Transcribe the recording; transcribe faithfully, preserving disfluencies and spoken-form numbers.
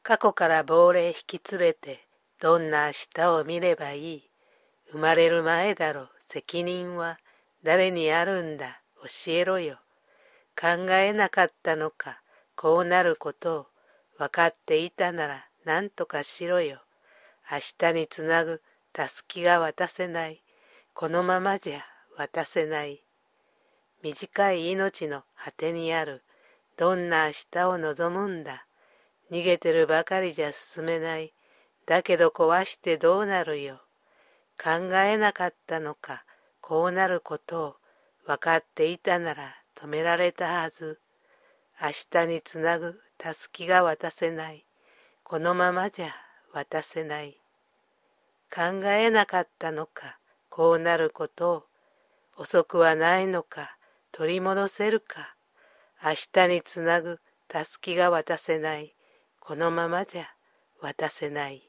過去から亡霊引き連れてどんな明日を見ればいい。生まれる前だろ、責任は誰にあるんだ、教えろよ。考えなかったのか、こうなることを。分かっていたなら何とかしろよ。明日につなぐたすきが渡せない。このままじゃ渡せない。短い命の果てにあるどんな明日を望むんだ。逃げてるばかりじゃ進めない。だけど壊してどうなるよ。考えなかったのか、こうなることを。分かっていたなら止められたはず。明日につなぐたすきが渡せない。このままじゃ渡せない。考えなかったのか、こうなることを。遅くはないのか、取り戻せるか。明日につなぐたすきが渡せない。このままじゃ渡せない。